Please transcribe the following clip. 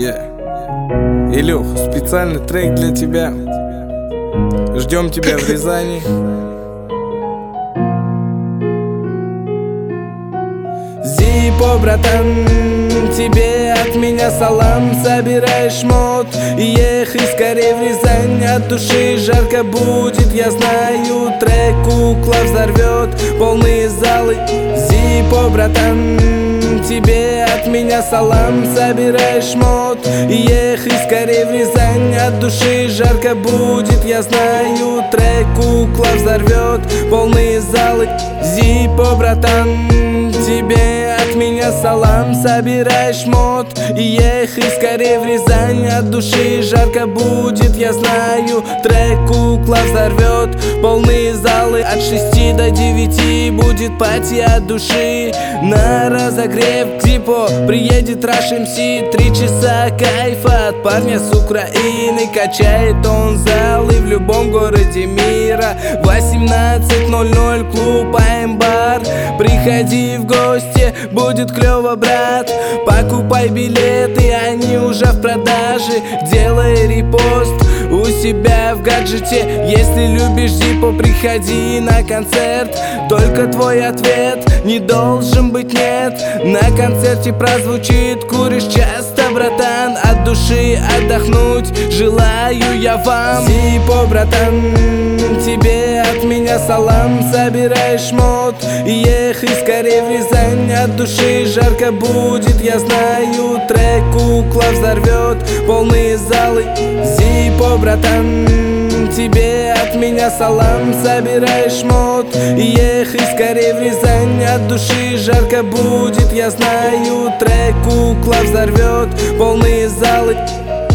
Илюх, специальный трек для тебя. Ждем тебя в Рязани. Зиппо, братан, тебе от меня салам. Собираешь мод и ехай скорее в Рязань. От души жарко будет, я знаю. Трек кукла взорвет полные залы. Зиппо, братан, тебе от меня салам. Собираешь мод и ехай скорее в Рязань. От души жарко будет, я знаю. Трек кукла взорвет полные залы. Зиппо, братан, тебе от меня салам. Собираешь мод и ехай скорее в Рязань. От души жарко будет, я знаю. Трек кукла взорвет полные залы. От 6 до 9 будет пати от души. На разогрев к Зиппо приедет Rush MC. 3 часа кайфа от парня с Украины. Качает он залы в любом городе мира. 18:00 клуб АМ-бар. Приходи в гости, будет клево, брат. Покупай билеты, они уже в продаже. Делай репост у себя в гаджете. Если любишь Зиппо, приходи на концерт. Только твой ответ не должен быть нет. На концерте прозвучит «Куришь часто, братан». От души отдохнуть желаю я вам. Зиппо, братан, тебе от меня салам. Собираешь мод и ехай скорее в Рязань. От души жарко будет, я знаю. Трек кукла взорвет полные залы. Зиппо, братан, тебе от меня салам. Собираешь мод и ехай скорее в Рязань. От души жарко будет, я знаю. Трек кукла взорвет полные залы.